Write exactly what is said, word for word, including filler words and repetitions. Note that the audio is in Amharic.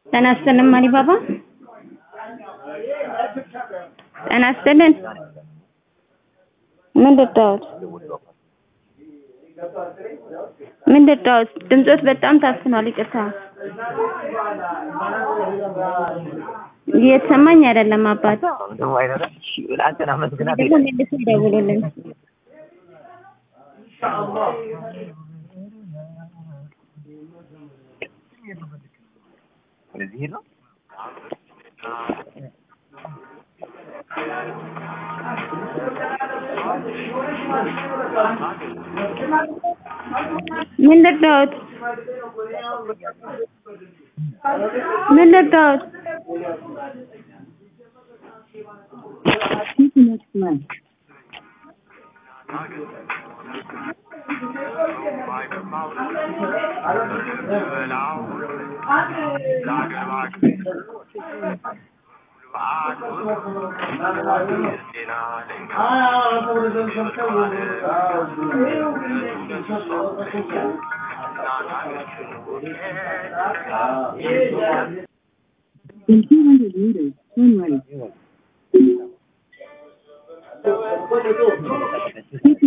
ጤና ይስጥልን ማሪ ባባ ጤና ይስጥልን ምን ልታወት ምን ልታወት ድምጾት በጣም ታፍኗል ይቅርታ እየተሰማኝ አይደለም አባት ነው አይደለ እሺ ለአንተና መስግናት ደውሉልን ለዚህ ነው ምን ልታወት ምን ልታወት In two hundred meters, turn right.